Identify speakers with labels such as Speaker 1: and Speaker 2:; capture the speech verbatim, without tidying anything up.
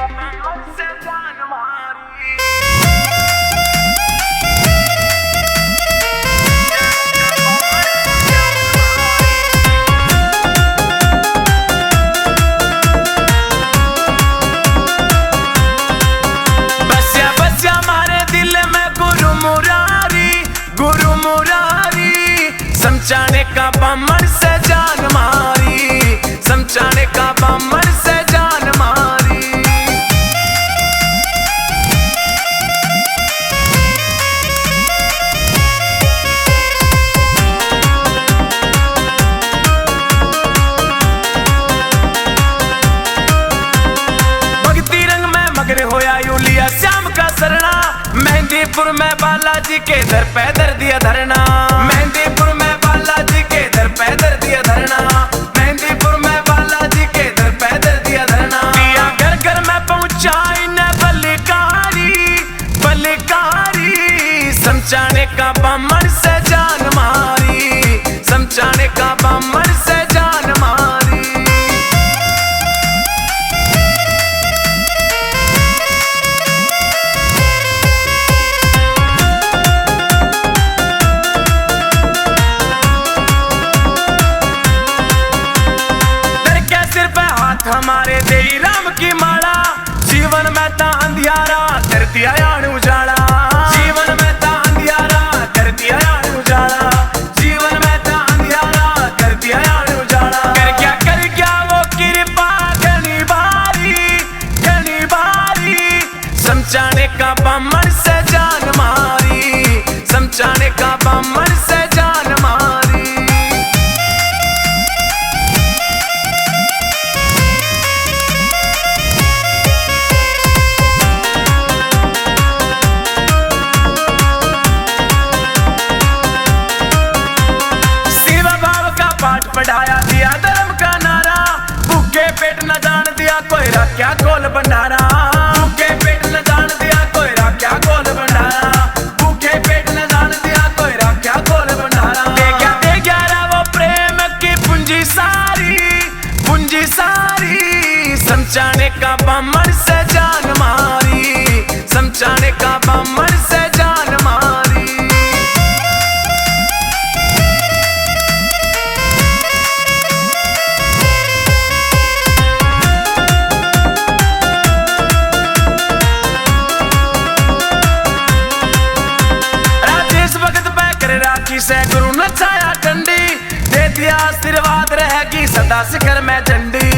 Speaker 1: समझाने का बमर से जान मारी, समझाने का बमर से जान मारी। भक्ति रंग में मगन होया यूलिया श्याम का सरना, मेहंदीपुर में बालाजी के दर पे दर दिया धरना, मेहंदीपुर में बालाजी के दर पे दर दिया धरना, मेहंदीपुर में बालाजी के दर पे दर दिया धरना। दिया घर घर में पहुंचाई न बलिकारी, बलिकारी समझाने का बमर से जान मारी, समझाने का बमर से जान मारी। हमारे देई राम की माला, जीवन में ता अंधियारा कर दिया यान उजाला, जीवन में ता अंधियारा कर दिया यान उजाला, जीवन में ता अंधियारा कर दिया यान उजाला। कर क्या कर क्या वो कृपा घनी बारी, घनी बारी समझाने का बमर से जान मारी, समझाने का बमर से जान मारी। पढ़ाया दिया धर्म का नारा, भूखे पेट न जान दिया कोई रख्या गोल भंडारा, भूखे पेट न जान दिया कोई रख्या गोल भंडारा, भूखे पेट न जान दिया कोई रख्या गोल भंडारा। दे क्या दे ग्यारह वो प्रेम की पूंजी सारी, पूंजी सारी समझाने का बमर से जान मारी, समझाने का बमर से जान मारी। से गुरु न छाया ठंडी, दे दिया आशीर्वाद रहेगी सदा शिखर में झंडी।